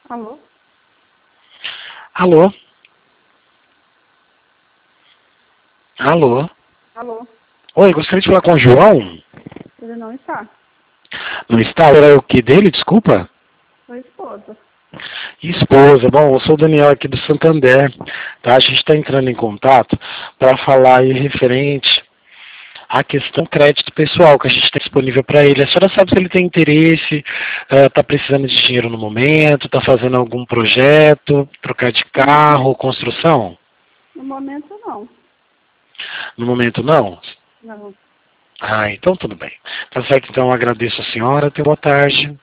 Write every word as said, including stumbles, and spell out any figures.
Alô? Alô? Alô? Alô? Oi, gostaria de falar com o João. Ele não está. Não está? Era o que dele? Desculpa. Sua esposa. Esposa. Bom, eu sou o Daniel aqui do Santander. Tá? A gente está entrando em contato para falar aí referente à questão do crédito pessoal que a gente tem disponível para ele. A senhora sabe se ele tem interesse, está precisando de dinheiro no momento, está fazendo algum projeto, trocar de carro, construção? No momento, não. No momento não? Não. Ah, então tudo bem. Tá certo, então eu agradeço a senhora. Tenha boa tarde.